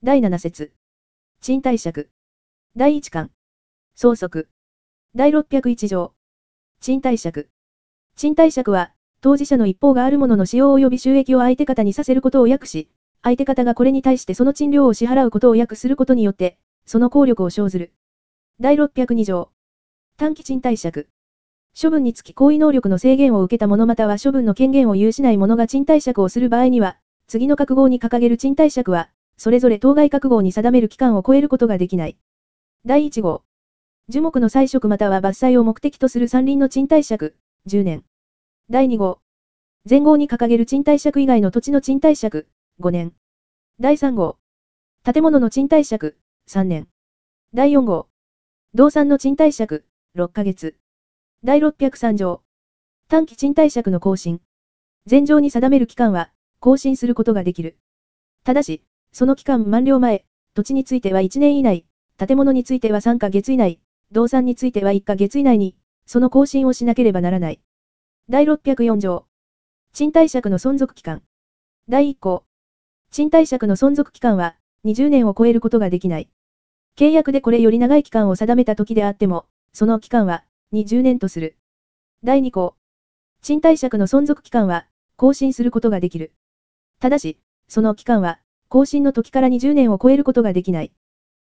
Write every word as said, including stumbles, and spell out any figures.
だいなな節。賃貸借。だいいち巻。相続。だいろっぴゃくいち条。賃貸借。賃貸借は、当事者の一方があるものの使用及び収益を相手方にさせることを約し、相手方がこれに対してその賃料を支払うことを約することによって、その効力を生ずる。だいろっぴゃくに条。短期賃貸借。処分につき行為能力の制限を受けた者または処分の権限を有しない者が賃貸借をする場合には、次の各号に掲げる賃貸借は、それぞれ当該各号に定める期間を超えることができない。だいいち号。樹木の栽植または伐採を目的とする山林の賃貸借、じゅうねん。だいに号。前号に掲げる賃貸借以外の土地の賃貸借、ごねん。だいさん号。建物の賃貸借、さんねん。だいよん号。動産の賃貸借、ろっかげつ。だいろっぴゃくさん条。短期賃貸借の更新。前条に定める期間は、更新することができる。ただし、その期間満了前、土地についてはいちねん以内、建物についてはさんかげつ以内、動産についてはいっかげつ以内に、その更新をしなければならない。だいろっぴゃくよん条。賃貸借の存続期間。だいいっ項。賃貸借の存続期間は、にじゅうねんを超えることができない。契約でこれより長い期間を定めた時であっても、その期間は、にじゅうねんとする。だいに項。賃貸借の存続期間は、更新することができる。ただし、その期間は、更新の時からにじゅうねんを超えることができない。